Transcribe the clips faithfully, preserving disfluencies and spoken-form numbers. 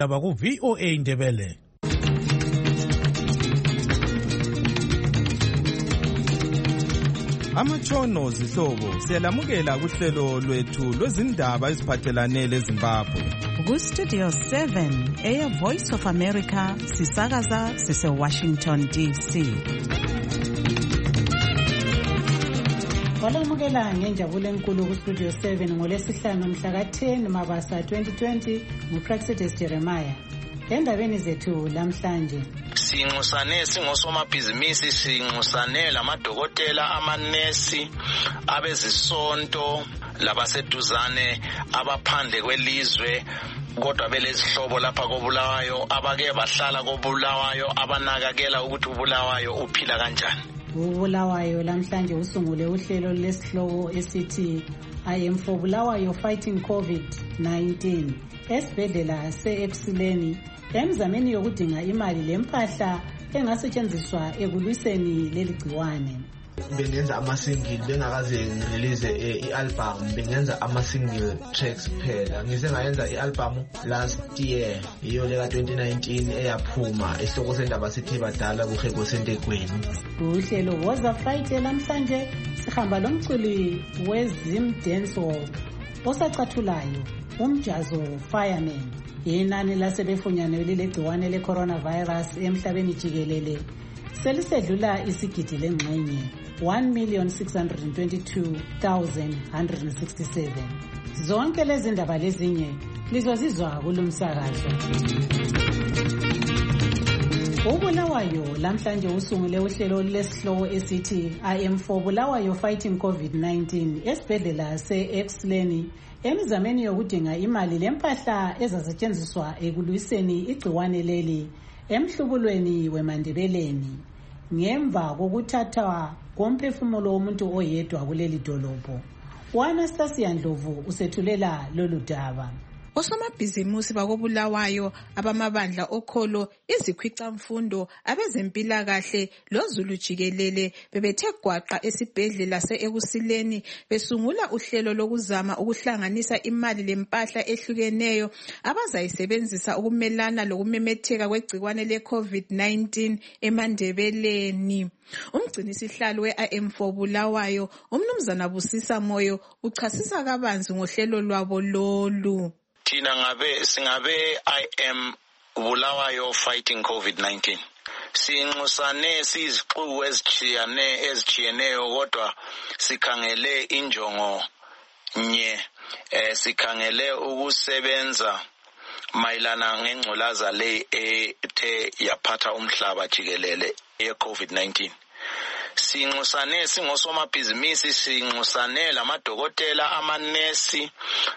Aba ku V O A Ndebele. Amatshono zihlobo siyalamukela kuhlelo lwethu lwezindaba eziphathelane leZimbabwe. Ku Studio seven eya Voice of America sisakaza sise Washington D C. Walamukela ngenjabulo enkulu ku Studio seven ngolesihlanu mhla ka ten Mabasa twenty twenty nguPraxedes Jeremiah. Endabeni zethu lamhlanje sinxusane singosomabhizinisi sinxusane lamadokotela amanesi abezisonto labaseduzane abaphandle kwelizwe kodwa belezihlobo lapha koBulawayo abake bahlala koBulawayo abanakakela ukuthi uBulawayo uphila kanjani. uBulawayo lamhlanje usungule uhlelo lesihloko esithi I am for Bulawayo fighting COVID nineteen esibhedlela se-Ekuseni emzameni yokudinga imali lempahla engasetshenziswa ekulwiseni leli gciwane. Bengenza ama-single bengakaze ngirelease i-album, bengenza ama-single tracks kuphela. Ngise ngayenza i-album last year iyo leka twenty nineteen eyaphuma esihloko sendaba sithi badala kuhego sentekweni. Uhlelo Woza Friday lamhlanje sihamba lomculi weZim Dance Hall osacathulayo umjazo Fireman. Inani lasebefunyanwe lile gciwane le-coronavirus emhlabeni jikelele selisedlula isigidi lengxenye one million six hundred twenty-two thousand one hundred sixty-seven. Zonke lezi ndaba lezinye lizozizwa kulumsakazo. uBulawayo lamhlanje usungule uhlelo lesihloko esithi I am for Bulawayo fighting COVID nineteen esibhedlela se-Ekuseni emizameni yokudinga imali lempahla ezasetshenziswa ekulwiseni igciwane leli emhlubulweni weMandebeleni ngemva kokuthathwa komphefumulo womuntu oyedwa kuleli dolobho. uAnastasia Ndlovu usethulela lolu daba. Osomabhizimusi bakoBulawayo abamabandla okholo izikhwicamfundo abezempilakahle loZulu jikelele bebethe gwaqa esibhedlela se-Ekusileni besungula uhlelo lokuzama ukuhlanganisa imali lempahla ehlukeneyo abazayisebenzisa ukumelana lokumemetheka kwegciwane le-COVID nineteen eMandebeleni. Umgcinisihlalo we-I am for Bulawayo umnumzana Busisa Moyo uchasisa kabanzi ngohlelo lwabo lolu. Thina ngabe singabe I am Bulawayo fighting COVID nineteen. Sinxusane sizixuku ezithiyane ezithiyeneyo kodwa sikhangele injongo nye eh sikhangele ukusebenza mayilana ngengculaza le ethe yaphatha umhlaba jikelele ye-COVID nineteen. Sinxusane singosomabhizinisi sinxusane lamadokotela amanesi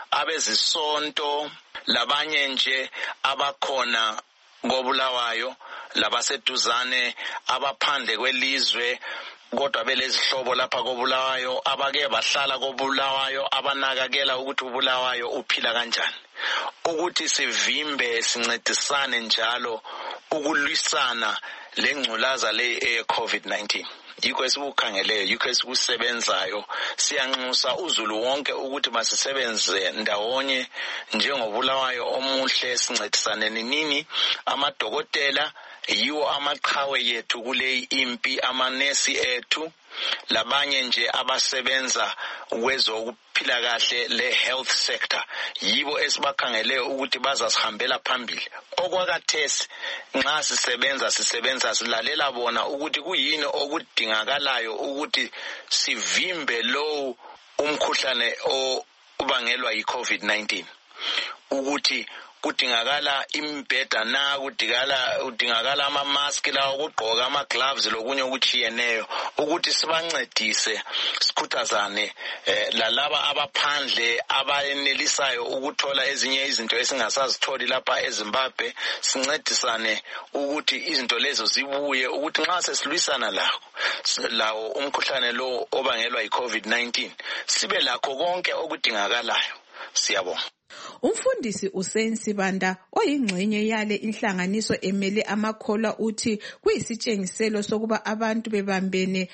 abezisonto labanye nje abakhona koBulawayo labaseduzane abaphandle kwelizwe kodwa belezihlobo lapha koBulawayo abake bahlala koBulawayo abanakakela ukuthi uBulawayo uphila kanjani, ukuthi sivimbe sincedisane njalo ukulwisana lengculaza le e-COVID nineteen. Yikho esikukhangeleyo, yikho esikusebenzayo. Siyanxusa uZulu wonke ukuthi masisebenze ndawonye njengoBulawayo omuhle sincedisane nini amadokotela yiwo amaqhawe yethu kule impi, amanesi ethu labanye nje abasebenza kwezokuphila kahle le health sector yibo esibakhangele ukuthi bazasihambela phambili. Okwakathesi nxa sisebenza sisebenza silalela bona ukuthi kuyini okudingakalayo ukuthi sivimbe lo umkhuhlane obangelwa yi-COVID nineteen, ukuthi kudingakala imbheda na, kudingakala kudingakala ama-mask lawo, ukugqoka ama-gloves lokunye okuchiyeneyo ukuthi sibancedise sikhuthazane eh, lalaba abaphandle abayenelisayo ukuthola ezinye izinto esingasazitholi lapha eZimbabwe, sincedisane ukuthi izinto lezo zibuye ukuthi nxa sesilwisana lawo lawo umkhuhlane lo obangelwa yi-COVID nineteen sibe lakho konke okudingakalayo. Siyabonga. Umfundisi uSensibanda oyingxenye yale inhlanganiso emele amakholwa uthi kuyisitshengiselo sokuba abantu bebambene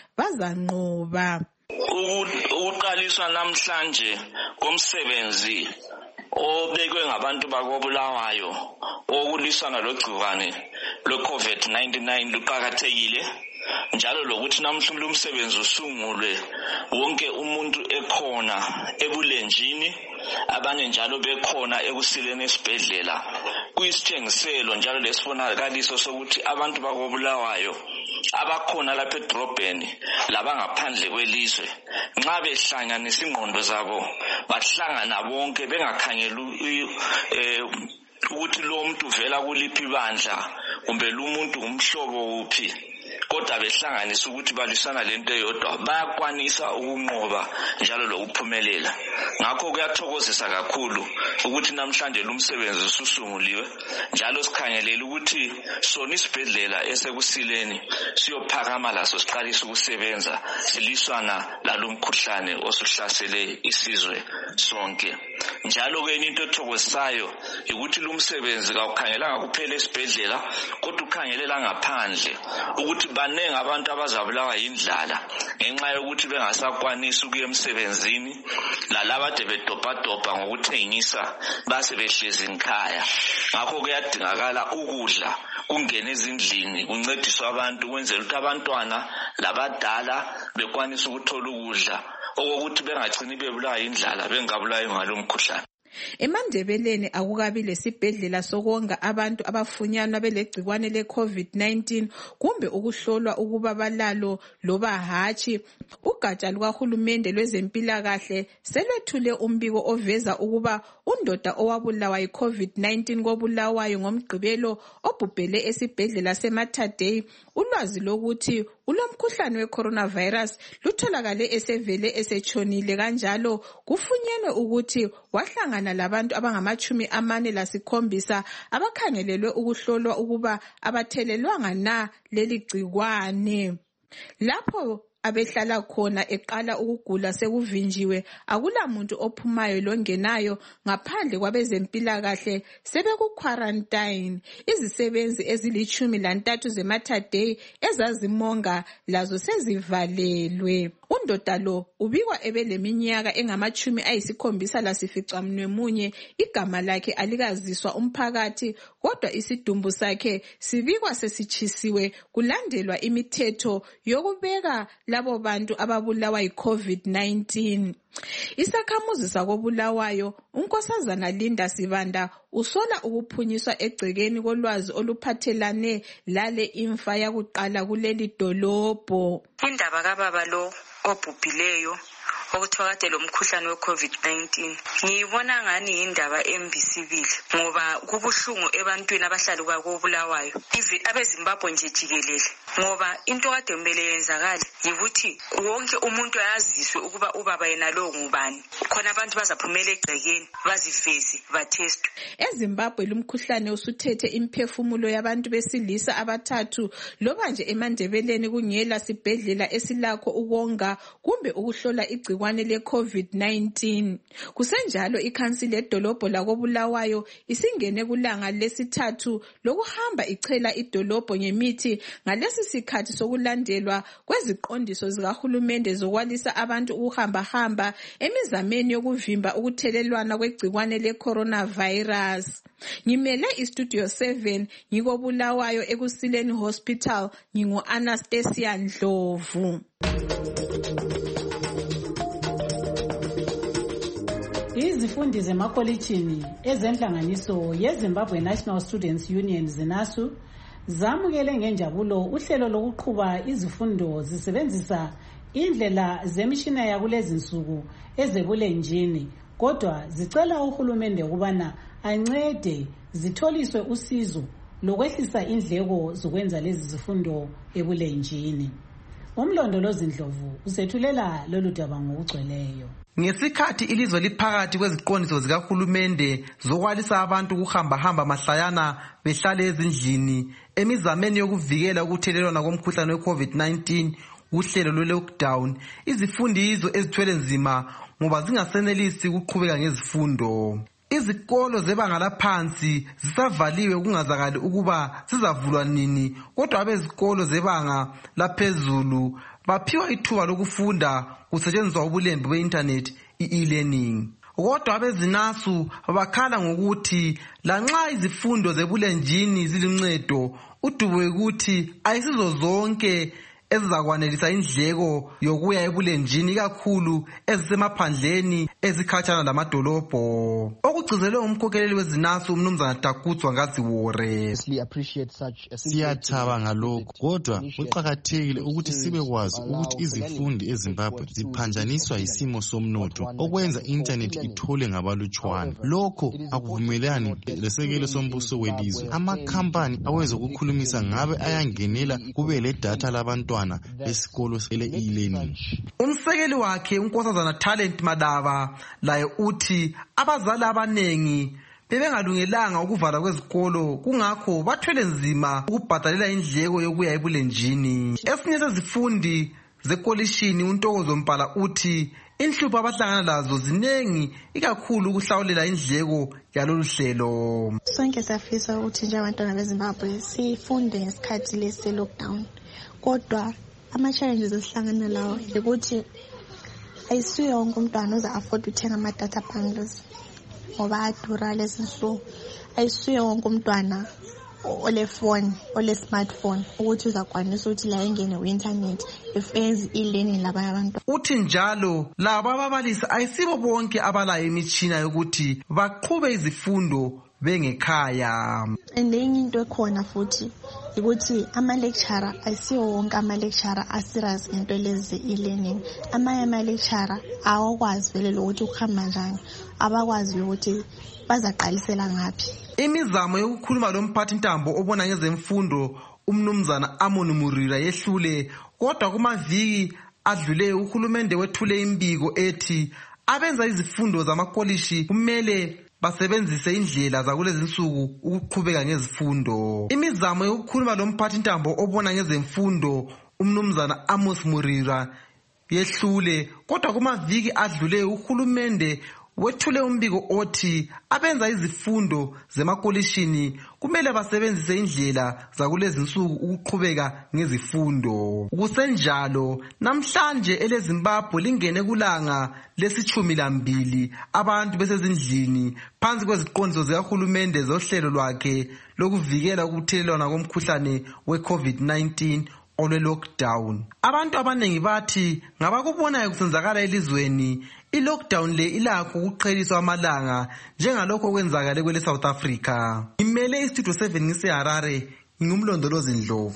bazanqoba. Ukuqaliswa namhlanje komsebenzi obekwe ngabantu bakobulawayo okulwisana logciwane lwe-COVID ninety-nine luqakathekile, njalo lokuthi namhla umsebenzi usungulwe wonke umuntu ekhona ebulenjini, abanye njalo bekhona ekusileni esibhedlela, kuyisitshengiselo njalo lesibonakaliso sokuthi abantu bakobulawayo abakhona lapha edrobheni labangaphandle kwelizwe nxa behlanganisa ingqondo zabo bahlangana bonke bengakhangeli ukuthi lo muntu vela kuliphi bandla kumbe lo muntu umhlobo uphi, kodwa behlanganisa ukuthi balisana lento eyodwa bayakwanisa ukunqoba njalo lokuphumelela. Ngakho kuyathokozisa kakhulu ukuthi namhlanje lumsebenzi ususunguliwe, njalo sikhangelela ukuthi sona isibhedlela esekusileni siyophakama laso siqalisa ukusebenza siliswana lalomkhuhlane osuhlasele isizwe sonke. Njalo ke into ethokozisayo ukuthi lumsebenzi kawukhangelanga kuphela esibhedlela kodwa ukhangelela ngaphandle ukuthi banenge abantu abazabulawa yindlala ngenxa yokuthi bengasakwanisi ukuya emsebenzini, lalaba ade bedobhadobha ngokuthengisa base behlezi nkhaya. Ngakho kuyadingakala ukudla kungena ezindlini kuncediswa abantu ukwenzela ukuthi abantwana labadala bekwanisa ukuthola ukudla okokuthi bengagcini bebulawa yindlala bengabulawa ngalomkhuhlane. EmaNdebeleni akukabi lesibhedlela sokonga abantu abafunyanwa belegcikwane le-COVID nineteen kumbe ukuhlolwa ukuba balalo loba hatshi. Ugatsha lukahulumende lwezempilakahle selwethule umbiko oveza ukuba undoda owabulawa yi-COVID nineteen kobulawayo ngomgqibelo obhubhele esibhedlela seMatadei ulwazi lokuthi ulomkhuhlane we-coronavirus lutholakale esevele esetshonile, kanjalo kufunyenwe ukuthi wahlangana labantu abangamachumi amane lasikhombisa abakhangelelwe ukuhlolwa ukuba abathelelwanga na leli gcikwane. Lapho abehlala khona eqala ukugula sekuvinjiwe, akula muntu ophumayo longenayo ngaphandle kwabezempilakahle sebeku-quarantine. Izisebenzi ezilitshumi lantathu zeMatadei ezazimonga lazo sezivalelwe. Undoda lo ubikwa ebeleminyaka engamachumi ayisikhombisa lasificamunwemunye. Igama lakhe alikaziswa umphakathi, kodwa isidumbu sakhe sibikwa sesitshisiwe kulandelwa imithetho yokubeka labo bantu ababulawa yi-COVID nineteen. Isakhamuzi sakobulawayo unkosazana Linda Sibanda usola ukuphunyiswa egcekeni kolwazi oluphathelane lale imfa yakuqala kuleli dolobho. Indaba kababa lo obhubhileyo okuthiwa kade lo mkhuhlane we-COVID nineteen ngiyibona ngani yindaba embisibili, ngoba kubuhlungu ebantwini abahlali kwakobulawayo, even abeZimbabwe nje jikelele, ngoba into kade kumele yenzakale yikuthi wonke umuntu ayaziswe ukuba ubaba yena lo ngubani, khona abantu bazaphumela egcekeni bazifeze bathestwe. EZimbabwe lumkhuhlane usuthethe imphefumulo yabantu besilisa abathathu, loba nje eMandebeleni kungela sibhedlela esilakho ukonga kumbe ukuhlola igcikwane le-COVID nineteen. Kusenjalo ikhansili edolobho lakobulawayo isingene kulanga lesithathu lokuhamba ichela idolobho ngemithi ngalesi sikhathi sokulandelwa kweziqondiso zikahulumende zokwalisa abantu ukuhamba-hamba emizameni yokuvimba ukuthelelwana kwegcikwane le-coronavirus. Ngimele iStudio seven ngikobulawayo eKusileni Hospital, ngingu-Anastasia Ndlovu. Izifundi zemakolitshini ezenhlanganiso yeZimbabwe National Students Union ZINASU zamukele ngenjabulo uhlelo lokuqhuba izifundo zisebenzisa indlela zemishina yakulezi nsuku ezebulenjini, kodwa zicela uhulumende ukubana ancede zitholiswe usizo lokwehlisa indleko zokwenza lezi zifundo ebulenjini. Umlondolozi Ndlovu usethulela lolu daba ngokugcweleyo. Ngesikhathi ilizwe liphakathi kweziqondiso zikahulumende zokwalisa abantu ukuhamba-hamba mahlayana behlale ezindlini emizameni yokuvikela ukuthelelwana komkhuhlane we-COVID nineteen uhlelo lwe-lockdown, izifundi yizo ezithwele nzima ngoba zingasenelisi ukuqhubeka ngezifundo. Izikolo zebanga laphansi zisavaliwe kungazakali ukuba zizavulwa nini, kodwa abezikolo zebanga laphezulu baphiwa ithuba lokufunda kusetshenziswa ubulembu be-internet, i-e-learning. kodwa abezinasu bakhala ngokuthi lanxa izifundo zebulenjini ziluncedo udubo ukuthi ayisizo zonke ezizakwanelisa indleko yokuya ebulenjini kakhulu ezisemaphandleni ezikhatshana lamadolobho. Okugcizelwe umkhokeleli wezinasu umnumzana Dakutswa Ngaziwore. Siyathaba ngalokho, kodwa kuqakathekile ukuthi sibekwazi ukuthi izifundi eZimbabwe ziphanjaniswa yisimo somnotho okwenza i-internet ithole ngabalutshwana. Lokho akuvumelani lesekelo sombuso welizwe. Amakhampani awezokukhulumisa ngabe ayangenela kube le data labantwana besikolo ele e-learning. Umsekeli wakhe uNkosazana Talent Madaba laye uthi abazali abanengi bebengalungelanga ukuvala kwezikolo kungakho bathwele nzima ukubhadalela indleko yokuya ebulenjini. Esinye sezifundi zekolishini uNtokozo Mpala uthi inhlupho abahlangana lazo zinengi ikakhulu ukuhlawulela indleko yalolu hlelo. Sonke safisa ukuthi nje abantwana beZimbabwe sifunde ngesikhathi lesi lockdown. Kodwa ama-challenges esihlangana lawo ukuthi ayisuye wonke umntwana oza afford ukuthenga ama-data bundles ngoba adura lezi nsuku. Ayisuye wonke umntwana olefoni ole-smartphone ukuthi uzakwanisa ukuthi la engene ku-internet efenze e-learning labanye abantwana. Uthi njalo laba ababalisi ayisibo bonke abalayo imitshina yokuthi baqhube izifundo bengekhaya. And enye into ekhona futhi ukuthi ama-lecturer ayisiwo wonke ama-lecturer aserious ngento lezi e-learning. Amanye ama-lecturer awakwazi vele lokuthi kuhamba njani, abakwazi ukuthi bazaqalisela ngaphi. Imizamo yokukhuluma lo mphathi ntambo obona ngezemfundo umnumzana Amon Murira yehlule, kodwa kumaviki adluleyo uhulumende wethule imbiko ethi abenza izifundo zamakolishi kumele basebenzise indlela zakulezi nsuku ukuqhubeka ngezifundo. Imizamo yokukhuluma lo mphathi ntambo obona ngezemfundo umnumzana Amos Murira yehlule, kodwa kumaviki adluleyo uhulumende wethule umbiko othi abenza izifundo zemakolishini kumele basebenzise indlela zakulezi nsuku ukuqhubeka ngezifundo. Kusenjalo namhlanje eleZimbabwe lingene kulanga lesithumi lambili abantu besezindlini phansi kweziqondiso zikahulumende zohlelo lwakhe lokuvikela ukuthelelwana komkhuhlane we-COVID nineteen olwe-lockdown. Abantu abanengi bathi ngabakubonayo kusenzakala elizweni i-lockdown le ilakho ukuqheliswa amalanga njengalokho okwenzakale kwele South Africa. Ngimele istudio seven ngiseHarare, ngingumlondolozi Ndlovu.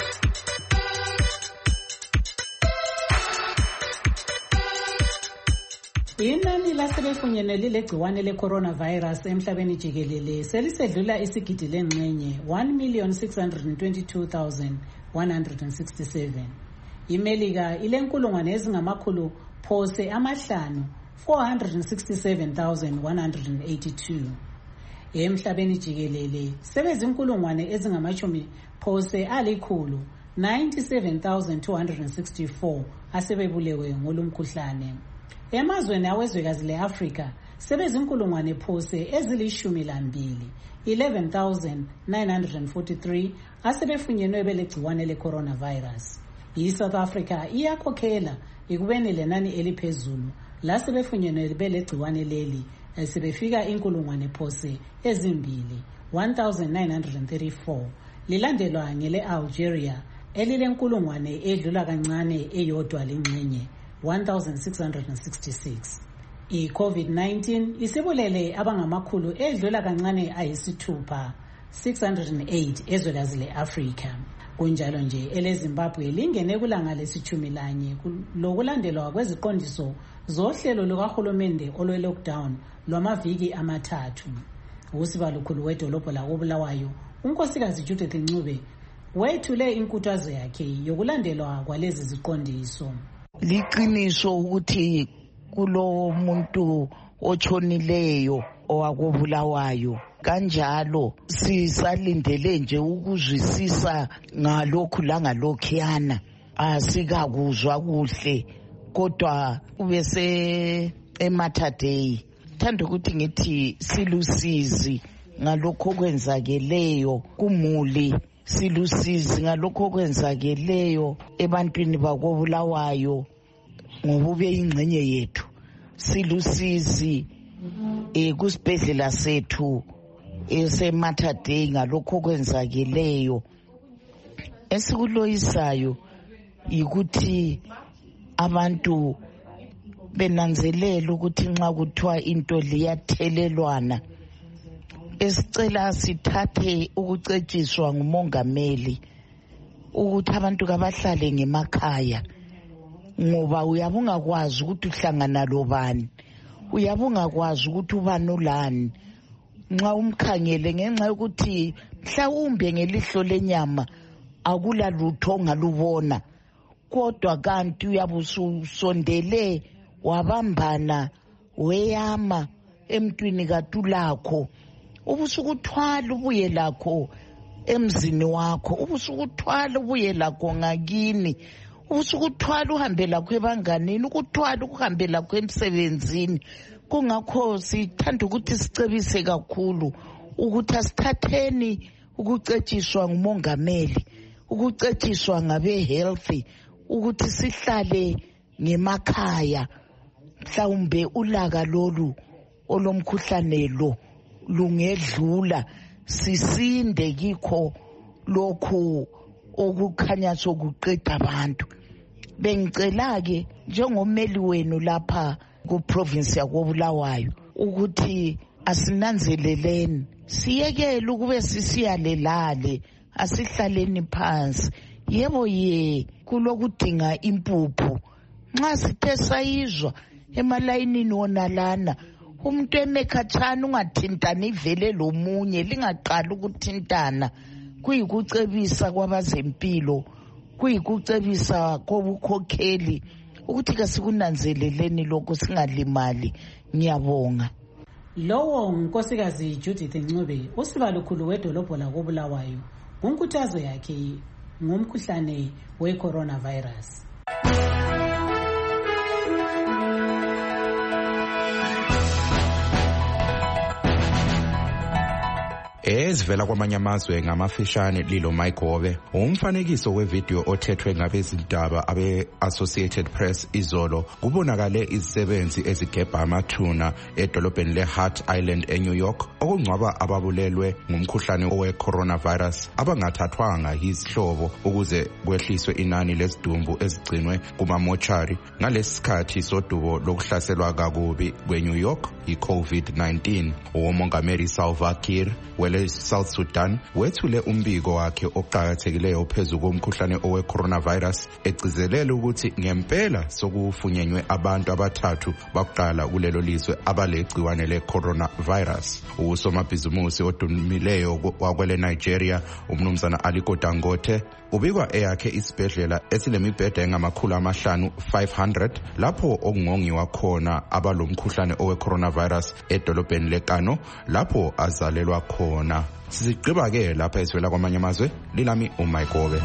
Inani lasebefunyenwe lile gciwane le-coronavirus emhlabeni jikelele selisedlula isigidi lengxenye one million six hundred twenty-two thousand one hundred sixty-seven. iMelika ilenkulungwane ezingamakhulu phose amahlanu four hundred sixty-seven thousand one hundred eighty-two. Emhlabeni jikelele sebezinkulungwane ezingamashumi phose alikhulu ninety-seven thousand two hundred sixty-four asebebulewe ngolumkhuhlane. Emazweni awezwekazi le-Afrika sebezinkulungwane phose ezilishumi lambili eleven thousand nine hundred forty-three asebefunyenwe belegciwane le-coronavirus. I-South Africa iyakhokhela ekubeni lenani eliphezulu lasebefunyenwe belegciwane leli sebefika inkulungwane phose ezimbili one thousand nine hundred thirty-four, lilandelwa ngele-Algeria elilenkulungwane edlula kancane eyodwa lengxenye one thousand six hundred sixty-six. I-COVID nineteen isibulele abangamakhulu edlula kancane ayisithupha six hundred eight ezwekazi le-Afrika. Kunjalo nje eleZimbabwe lingene kulanga lesithumi lanye lokulandelwa kweziqondiso zohlelo lukahulumende olwe-lockdown lwamaviki amathathu. Usibalukhulu wedolobho lakoBulawayo unkosikazi Judith Ncube wethule inkuthazo yakhe yokulandelwa kwalezi ziqondiso. Liqiniso ukuthi kulo muntu otshonileyo owakoBulawayo, kanjalo sisalindele nje ukuzwisisa ngalokhu langalokhuyana. Asikakuzwa kuhle kodwa ubese eMatterday. Thanda ukuthi ngithi silusizi ngalokho kwenzakeleyo kumuli, silusizi ngalokho kwenzakeleyo ebantwini bakoBulawayo ngoba ube ingcenye yethu. Silusizi eh kusibhedlela sethu eseMatadei ngalokho kwenzakeleyo. Esikuloyisayo ukuthi abantu benanzelela ukuthi nxa kuthiwa into liyathelelwana, esicela sithathe ukucetshiswa ngumongameli ukuthi abantu kabahlale ngemakhaya, ngoba uyabe ungakwazi ukuthi uhlangana lobani, uyabe ungakwazi ukuthi ubani ulani. Nxa umkhangele ngenxa yokuthi mhlawumbe ngelihlo lenyama akula lutho ongalubona, kodwa kanti uyabe usondele wabambana weyama emntwini katulakho, ubusukuthwala ubuye lakho emzini wakho, ubusukuthwala ubuye lakho ngakini, ubusukuthwala uhambe lakho ebanganini, ukuthwala ukuhambe lakho emsebenzini. Kungakho sithanda ukuthi sicebise kakhulu ukuthi asithatheni ukucetshiswa ngumongameli, ukucetshiswa ngabe health ukuthi sihlale ngemakhaya. Mhlawumbe ulaka lolu olomkhuhlane lo lungedlula, sisinde kikho lokhu okukhanya sokuqeda abantu. Bengicela ke njengomeli wenu lapha ku province yakoBulawayo ukuthi asinanzeleleni, siyekele ukube sisiyalelale, asihlaleni phansi. Yebo ye kulokudinga impuphu. Nxa sithe sayizwa emalayinini wonalana umuntu emekhatshana ungathintani ivele lomunye, lingaqala ukuthintana, kuyikucebisa kwabazempilo, kuyikucebisa kobukhokheli ukuthi kasikunanzeleleni lokho singalimali. Ngiyabonga. Lowo unkosikazi Judith Ncube, usibalukhulu wedolobho lakoBulawayo, ngonkuthazo yakhe ngomkhuhlane we-coronavirus. Ezivela kwamanye amazwe ngamafishane Lilo Mayigobe, umfanekiso wevideo othethwe ngabezindaba abe-Associated Press izolo kubonakale izisebenzi ezigebha amathuna edolobheni le-Hart Island eNew York okungcwaba ababulelwe ngumkhuhlane owe-coronavirus abangathathwanga yizihlobo ukuze kwehliswe inani lezidumbu ezigcinwe kumamochari ngalesi sikhathi sodubo lokuhlaselwa kakubi kwe-New York yi-COVID nineteen. Umongameli Salva Kiir wele South Sudan wethule umbiko wakhe oqhakathekileyo phezulu komkhuhlane owe-coronavirus, egcizelela ukuthi ngempela sokufunyenywe abantu abathathu baqala kulelo lizwe abalegciwane le-coronavirus. Usomabhizimusi odumileyo wakwele Nigeria umnumzana Aliko Dangote ubikwa eyakhe isibhedlela esilemibheda engamakhulu amahlanu five hundred lapho okungongiwa khona abalomkhuhlane owe-coronavirus edolobheni leKano lapho azalelwa khona. Sizigqiba ke lapha esivela kwamanye amazwe, lilami uMayigobe.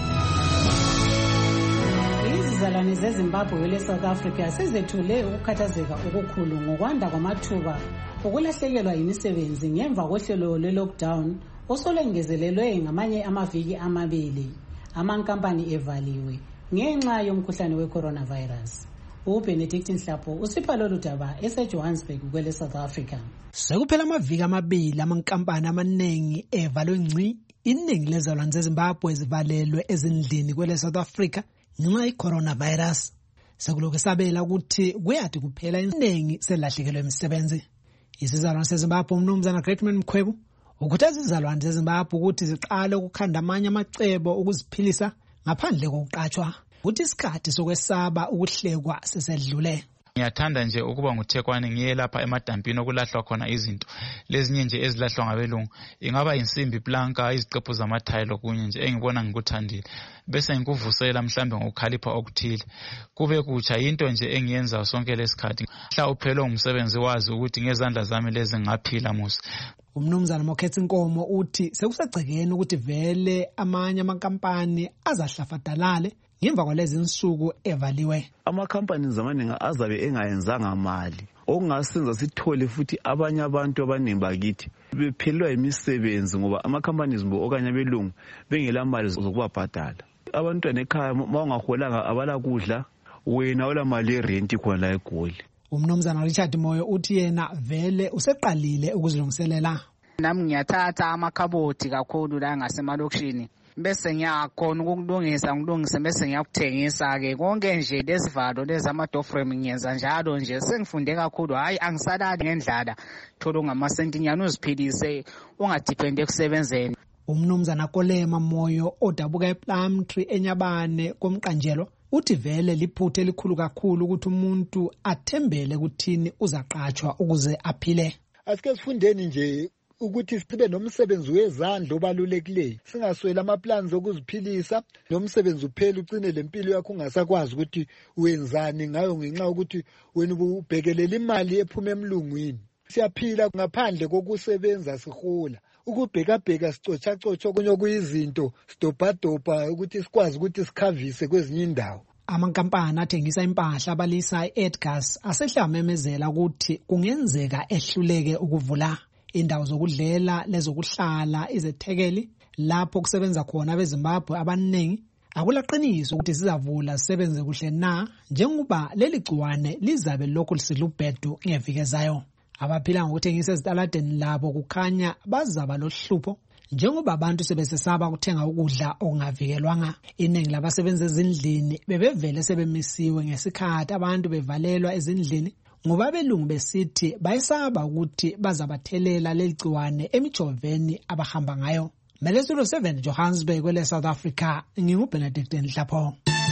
Izizalwane zeZimbabwe le-South Africa sezethule ukukhathazeka okukhulu ngokwanda kwamathuba ukulahlekelwa yimisebenzi ngemva kohlelo lwe-lockdown osolwengezelelwe ngamanye amaviki amabili amankampani evaliwe ngenxa yomkhuhlane we-coronavirus. uBenedict Nhlapo usipha lolu daba eseJohannesburg kwele South Africa. Sekuphela amaviki amabili amankampani amaningi evalwe ngci, iningi lezalwane zeZimbabwe zivalelwe ezindlini kwele South Africa ngenxa ye-coronavirus. Sekulokhu sabela ukuthi kuyathi kuphela iningi selahlekelwe imisebenzi. Isizalwane seZimbabwe umnumzana Greatman Mkhwebu ukuthi izizalwane zeZimbabwe ukuthi ziqale ukukhanda amanye amacebo ukuziphilisa ngaphandle kokuqatshwa, ukuthi isikhathi sokwesaba ukuhlekwa sesedlule. Ngiyathanda nje ukuba nguThekwani ngiye lapha emadampini okulahlwa khona izinto lezinye nje ezilahlwa ngabelungu, ingaba insimbi planka, iziqephu zamathayilo kunye nje engibona ngikuthandile, bese ngikuvusela mhlambe ngokukhalipha okuthile kube kutsha. Into nje engiyenza sonke lesikhathi mhla uphelo ngumsebenzi wazi ukuthi ngezandla zami lezi ngaphila musa. Umnumzana Mokhethi Nkomo uthi sekusegcekeni ukuthi vele amanye amankampani azahlafadalale ngemva kwalezi insuku evaliwe. Amakhampani zamaningi azabe engayenzanga mali okungasenza sithole futhi abanye abantu abaningi bakithi bephelelwa imisebenzi ngoba amakhampani zimbo okanye belungu bengela mali zokubabhadala. Abantwana ekhaya mawungaholanga abala kudla, wena ola mali yerent khona la eGoli. Umnumzana Richard Moyo uthi yena vele useqalile ukuzilungiselela. Nami ngiyathatha amakhaboti kakhulu la ngasemalokishini bese ngiyakhona ukulungisa ngilungise bese ngiyakuthengisa ke konke nje lesivalo lezama door frame ngiyenza njalo nje sengifunde kakhulu hayi angisalali ngendlala thola ngamasenti nyana uziphilise ungadepende ekusebenzeni. Umnumzana Kolema Moyo odabuka ePlumtree eNyabane komqanjelo uthi vele liphuthe elikhulu kakhulu ukuthi umuntu athembele ukuthini uzaqatshwa ukuze aphile. Asike sifundeni nje ukuthi sibe nomsebenzi wezandla obalulekileyo singaswela amaplans okuziphilisa nomsebenzi uphela ugcine lempilo yakho ungasakwazi ukuthi wenzani ngayo ngenxa ukuthi wena ubhekelela imali ephuma emlungwini. Siyaphila ngaphandle kokusebenza sihola ukubhekabheka sicotsha cotsha okunye okuyizinto sidobhadoba ukuthi sikwazi ukuthi sikhavise kwezinye indawo. Amankampani athengisa impahla abalisa Edgars asehlamemezela ukuthi kungenzeka ehluleke ukuvula indawo zokudlela lezokuhlala izethekeli lapho kusebenza khona abeZimbabwe abaningi. Akulaqiniso ukuthi sizavula sisebenze kuhle na njengoba leli gciwane lizabe lokhu lisilubhedu ngevikezayo. Abaphila ngokuthengisa ezitaladeni labo kukhanya bazaba lohlupho njengoba abantu sebesesaba ukuthenga ukudla okungavikelwanga. Iningi labasebenza ezindlini bebevele sebemisiwe ngesikhathi abantu bevalelwa ezindlini ngoba belungu besithi bayisaba ukuthi bazabathelela leligciwane emijoveni abahamba ngayo. Melezulu seven Johannesburg kwele South Africa nginguBenedict Nhlapho.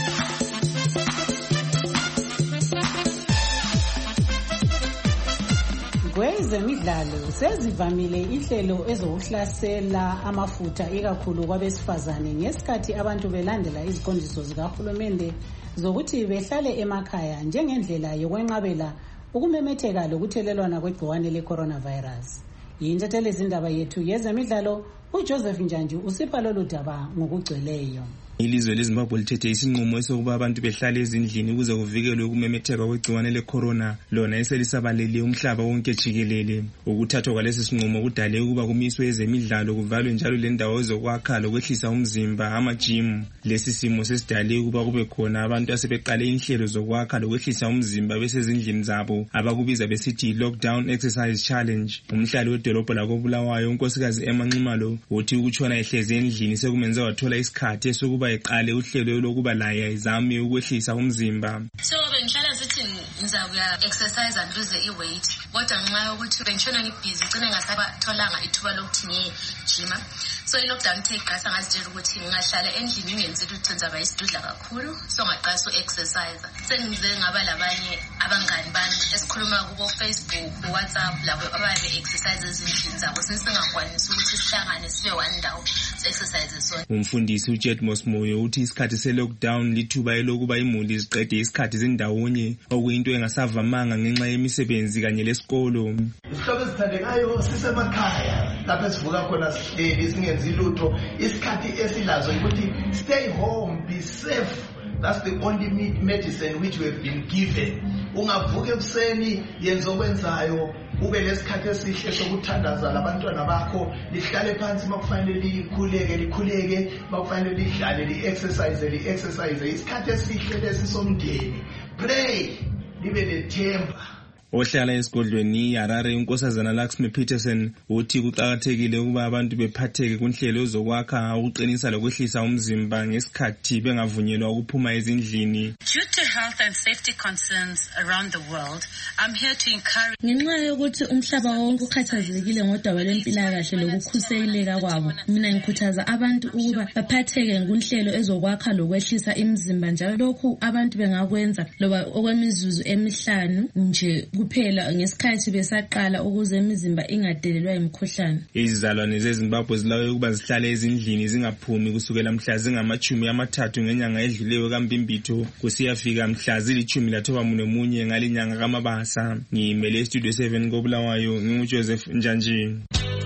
Kwezemidlalo sezivamile inhlelo ezokuhlasela amafutha ikakhulu kwabesifazane ngesikhathi abantu belandela iziqondiso zikahulumende zokuthi behlale emakhaya njengendlela yokwenqabela ukumemetheka lokuthelelwana kwegciwane le-coronavirus. Yintatheli izindaba yethu yezemidlalo uJoseph Njanju usipha lolu daba ngokugcweleyo. Ilizwe leZimbabwe lithethe isinqumo sokuba abantu behlale ezindlini ukuze kuvikelwe ukumemetheka kwegciwane le-corona lona eselisabalele umhlaba wonke jikelele. Ukuthathwa kwalesi sinqumo kudale ukuba kumiswe ezemidlalo kuvalwe njalo lendawo zokwakha lokwehlisa umzimba ama-gym. Lesi simo sesidale ukuba kube khona abantu asebeqale inhlelo zokwakha lokwehlisa umzimba besezindlini zabo abakubiza besithi lockdown exercise challenge. Umhlali wedolobho lakoBulawayo unkosikazi Emma Nxumalo uthi ukutshona ehlezi endlini sekumenze wathola isikhathi esokuba eqale uhlelo lokuba laye izame ukwehlisa umzimba. So bengihlala sithi ngizakuya exercise and lose i-weight kodwa ngenxa yokuthi bengishona ngibhizi gcine ngasabatholanga ithuba lokuthi ngiyejima. So i-lockdown ithe iqasa ngazitshela ukuthi ngingahlala endlini ngenze ukuthi ngizaba isidudla kakhulu so ngaqasa u-exercise. Sengize ngaba labanye abangani bami esikhuluma kubo Facebook, WhatsApp labo ababe exercise ezindlini zabo singakwanisi ukuthi sihlangane sibe one ndawo exercise so. Umfundisi uJet Mosmoyo uthi isikhathi se-lockdown lithuba elokuba imuli ziqede isikhathi zindawonye okuyinto engasavamanga ngenxa yemisebenzi kanye lesikolo. Isihlobo esithandekayo sisemakhaya lapho esivuka khona sihleli singenzi lutho isikhathi esilazo ukuthi stay home, be safe. That's the only medicine which we have been given. Ungavuka ekuseni yenza okwenzayo ube lesikhathi esihle sokuthandaza labantwana bakho lihlale phansi makufanele likhuleke likhuleke makufanele lihlale li-exercise li-exercise isikhathi esihle lesi somndeni. Pray libe lethemba. Ohlala esigodlweni iHarare unkosazana Laxmi Peterson uthi kuqakathekile ukuba abantu bephatheke kunhlelo zokwakha ukuqinisa lokwehlisa umzimba ngesikhathi bengavunyelwa ukuphuma ezindlini. Due to health and safety concerns around the world, I'm here to encourage. Ngenxa yokuthi umhlaba wonke ukhathazekile ngodaba lwempilakahle lokukhuseleka kwabo, mina ngikhuthaza abantu ukuba baphatheke kunhlelo ezokwakha lokwehlisa imizimba njalo lokhu abantu bengakwenza loba okwemizuzu emihlanu nje kuphela ngesikhathi besaqala ukuze imizimba ingadelelwa imikhuhlane. Izizalwane zeZimbabwe zilawe ukuba zihlale ezindlini zingaphumi kusukela mhla zingamachumi amathathu ngenyanga edluleyo kaMbimbitho kusiyafika mhla zilithumi lathoba munye ngalinyanga kaMabasa. Ngimele Studio seven koBulawayo nginguJoseph Njanji.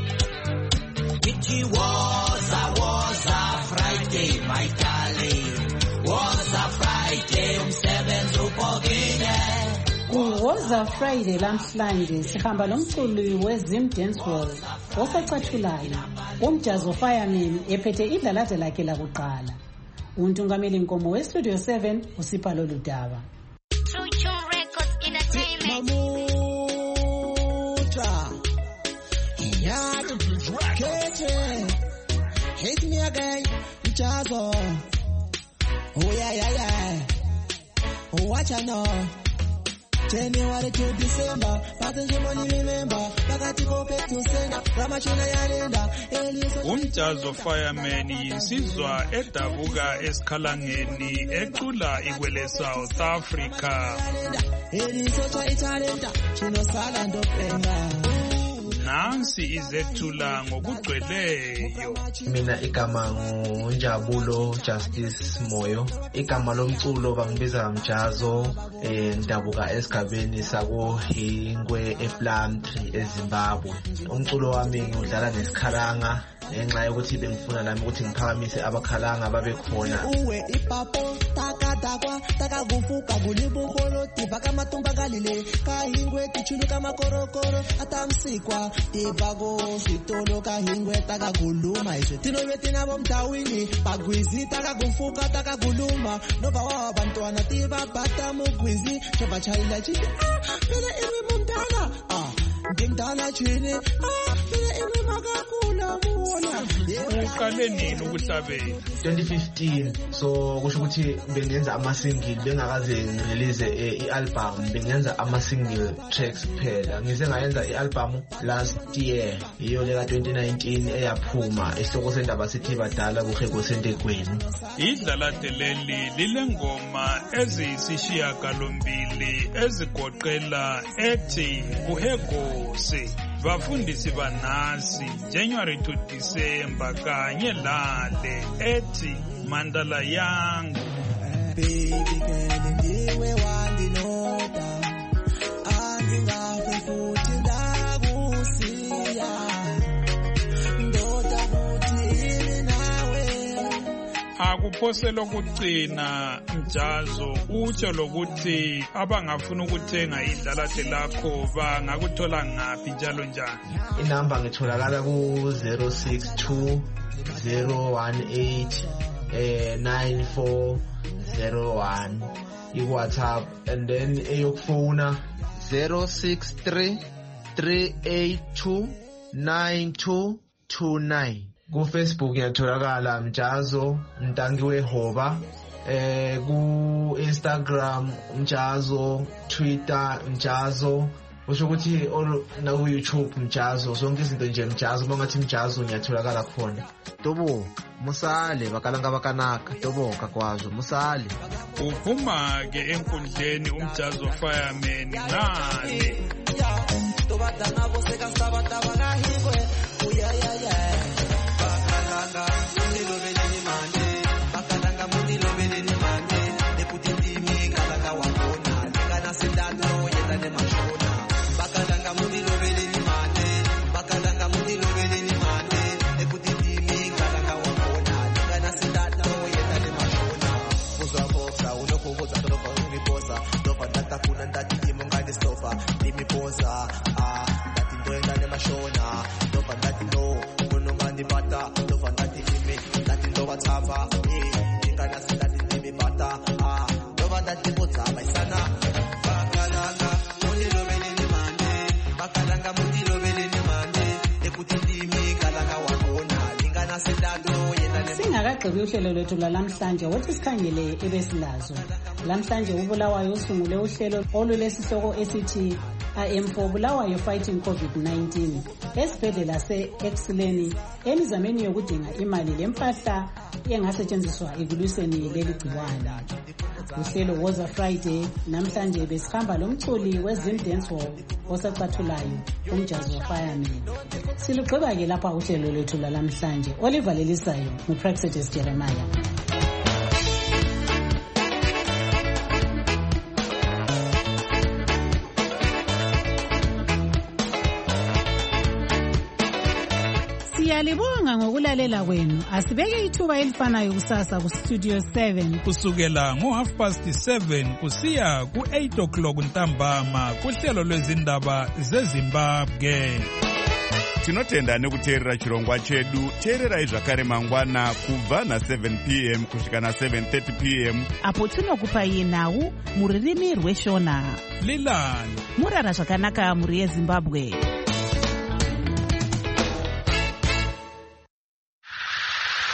It was a was a Friday my darling was a Friday umsebenzi uphokile. Kuwoza Friday lamhlanje sihamba lomculi weZim Dance Hall osacathulayo umjazo fireman ephethe idlalaze lakhe lakuqala. Untungameli Nkomo weStudio seven usipha lolu daba. mutra. Hit me again, Jazo. Oh yeah, yeah, yeah. Oh, watch I know. January to December, passenger money remember. Bakatiko petu senda, ramachina yanenda. Umjazo Fireman yinsizwa edabuka esikhalangeni equla ikwele South Africa. Elisocha italenta, chino sala ndopenda. Nansi izethula ngokugcweleyo. Mina igama nguNjabulo Justice Moyo. Igama lomculo bangibiza Mjazo, eh ndabuka esigabeni sako Hingwe ePlumtree eZimbabwe. Umculo wami ngidlala nesikhalanga ngenxa yokuthi bengifuna nami ukuthi ngiphakamise abakhalanga babe khona. Uwe ipapo takadakwa takagufuka kulibuholo tivaka matumba galile kahingwe tichuluka makorokoro atamsikwa tivago switolo kahingwe takaguluma izwe tinoveti navo mtawini pagwizi takagufuka takaguluma nova wa bantwana tivabhata mugwizi tobachayila chiti ah phela iwe mumdala ah ngimdala chini ah phela iwe makakula muona. Uqale nini ukuhlabela? twenty fifteen. So kusho ukuthi bengenza ama single bengakaze ngirelease i-album, bengenza ama single tracks kuphela. Ngize ngayenza i-album last year iyo leka twenty nineteen eyaphuma esihloko sendaba sithi badala kuhego sentekweni. Idlalade leli lilengoma eziyisishiya galombili ezigoqela ethi kuhego se bafundisi banasi January to December kanye lale ethi Mandala yangu. Baby girl ndiwe wandinota andingafe futhi ndakusiya ndoda futhi ini nawe. Akuphosela ukugcina Mjazo utsho lokuthi abangafuna ukuthenga idlalade lakho bangakuthola ngaphi njalo njani? Inamba ngitholakala ku zero six two zero one eight nine four zero one i-WhatsApp, and then eyokufona zero six three three eight two nine two two nine. Ku Facebook ngiyatholakala Mjazo Ntangiwe Hoba, eh ku Instagram Mjazo, Twitter Mjazo, usho ukuthi na ku YouTube Mjazo, zonke izinto nje Mjazo, bangathi Mjazo ngiyatholakala khona. Tobo musale bakalanga bakanaka tobo kakwazo musale. Uphuma ke enkundleni uMjazo Fireman ngale. Toba dana bose ka sabata banahibwe uya ya ya. Bakalanga mundilo beleni mande, bakalanga mundilo beleni mande, nekutindimi kalanga wakona, kana sindano yetane mashona. Bakalanga mundilo beleni mande, bakalanga mundilo beleni mande, nekutindimi kalanga wakona, kana sindano yetane mashona. Boza boza unoko boza toba ungiboza, toba data kuna ndati imongani sofa, limi boza ah dati ndoenda ne mashona, toba dati no bata no fantati kimi dati ndo batava eh ingana sindati kimi bata ah ndo batati botsa baisana. Bakalanga mundilo beleni mande, bakalanga mundilo beleni mande, ekutindimi kalanga wakona ingana sindado yendane. Singakagqibi uhlelo lwethu lwalamhlanje wathi sikhangele ebesilazo. Lamhlanje uBulawayo usungule uhlelo olulesihloko esithi I am for Bulawayo fighting COVID nineteen esibhedlela se-Exileni emizameni yokudinga imali lempahla engasetshenziswa ekulwiseni leli gciwane. Uhlelo Woza Friday namhlanje besihamba lomculi weZim Dance Hall osacathulayo uMjazo Fireman. Silugqiba ke lapha uhlelo lwethu lwalamhlanje. Oliver Lelisayo nguPraxedis Jeremiah. Siyalibonga ngokulalela kwenu. Asibeke ithuba elifanayo kusasa ku Studio seven kusukela ngo half past seven kusiya ku eight o'clock ntambama kuhlelo lwezindaba zeZimbabwe. tinotenda nekuteerera chirongwa chedu. Teererai zvakare mangwana kubva na seven p m kusvika na seven thirty p m apo tinokupai nhau mururimi rweshona. Lilan murara zvakanaka muri yeZimbabwe.